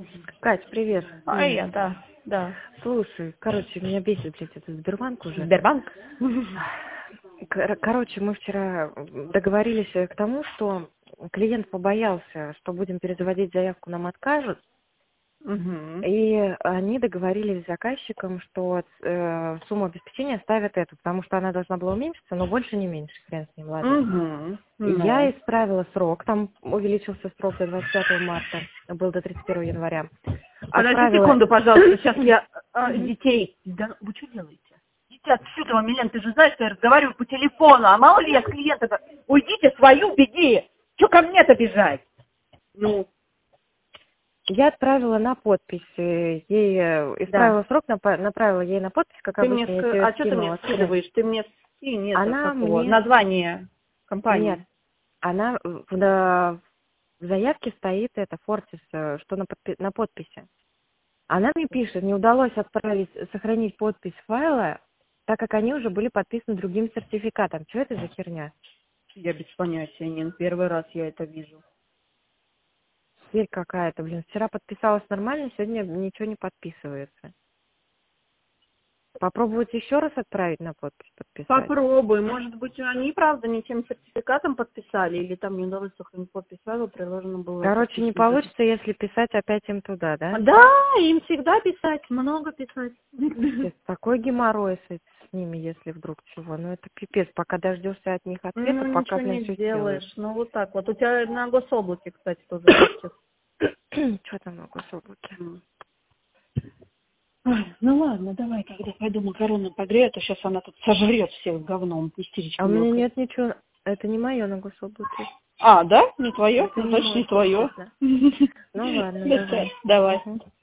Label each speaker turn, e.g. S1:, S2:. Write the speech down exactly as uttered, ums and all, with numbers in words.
S1: Кать, привет.
S2: А я, да, да.
S1: Слушай, короче, меня бесит, блядь, этот Сбербанк уже.
S2: Сбербанк?
S1: Кор- Короче, мы вчера договорились к тому, что клиент побоялся, что будем перезаводить заявку, нам откажут.
S2: Угу.
S1: И они договорились с заказчиком, что э, сумму обеспечения ставят эту, потому что она должна была уменьшиться, но больше не меньше, хрен с ним, ладно.
S2: Угу.
S1: Я
S2: Ну.
S1: исправила срок, там увеличился срок до двадцать пятого марта, был до тридцать первого января.
S2: Подожди
S1: Отправила...
S2: секунду, пожалуйста, сейчас я а, детей... Да, вы что делаете? Дети отсюда, Милен, ты же знаешь, что я разговариваю по телефону, а мало ли я с клиента-то... Уйдите свою, беги! Что ко мне-то бежать? Ну,
S1: Я отправила на подпись э, ей, э, исправила
S2: да.
S1: срок, напа- направила ей на подпись, как
S2: Ты мне...
S1: обычно, я
S2: ск-
S1: тебе
S2: А что ты мне
S1: скинула. скрин.
S2: скидываешь? Ты мне скинь это,
S1: Она
S2: какого?
S1: мне...
S2: Название
S1: Нет,
S2: компании.
S1: она в, да, в заявке стоит это, Фортис, э, что на, подпи- на подписи. Она мне пишет, не удалось отправить, сохранить подпись файла, так как они уже были подписаны другим сертификатом. Что это за херня?
S2: Я без понятия, Нин, первый раз я это вижу.
S1: Дверь какая-то, блин. Вчера подписалась нормально, сегодня ничего не подписывается. Попробовать еще раз отправить на подпись, подписать?
S2: Попробуй. Может быть, они, правда, не тем сертификатом подписали, или там не удалось сохранить подпись файла, приложено было...
S1: Короче, не получится, если писать опять им туда, да?
S2: Да, им всегда писать, много писать.
S1: Пипец, такой геморрой с, с ними, если вдруг чего. Ну это пипец, пока дождешься от них ответа,
S2: Ну,
S1: пока,
S2: ничего
S1: блин,
S2: не
S1: все
S2: сделаешь. Ну, вот так вот. У тебя на гособлаке, кстати, тоже есть.
S1: Что там на гособлаке?
S2: Ой, ну ладно, давай, когда пойду макароны погрею, а то сейчас она тут сожрет всех говном, истеричка
S1: А у меня
S2: мелкая.
S1: нет ничего, это не мое на гособлаке.
S2: А, да? Не твое?
S1: Это не
S2: Значит,
S1: мой
S2: не твое.
S1: подпись, да. Ну ладно, давай.
S2: Давай.
S1: Мгм.